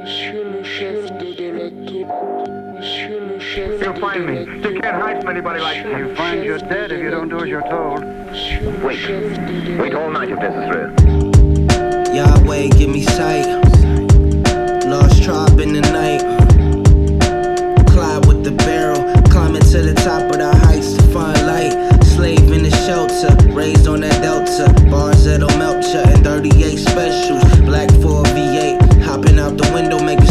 You'll find me. You can't hide from anybody like me. You find you're dead if you don't do as you're told. Wait. Wait all night if necessary. Yahweh, give me sight. Lost tribe in the night. Clyde with the barrel. Climbing to the top of the heights to find light. Slave in the shelter. Raised on that delta. Bars that'll melt ya and 38 specials. Black 4 V8. Hopping out the window, making